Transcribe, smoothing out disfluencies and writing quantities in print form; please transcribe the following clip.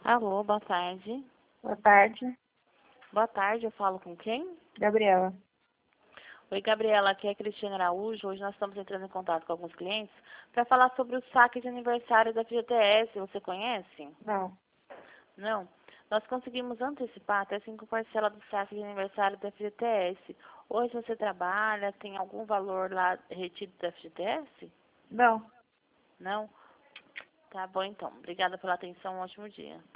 Alô, boa tarde. Boa tarde, Boa tarde, eu falo com quem? Gabriela. Oi, Gabriela, aqui é a Cristina Araújo. Hoje nós estamos entrando em contato com alguns clientes para falar sobre o saque de aniversário da FGTS. Você conhece? Não, Não? Nós conseguimos antecipar até 5 parcelas do saque de aniversário da FGTS. Hoje você trabalha, tem algum valor lá retido da FGTS? não. Não? Tá bom então. Obrigada pela atenção, um ótimo dia.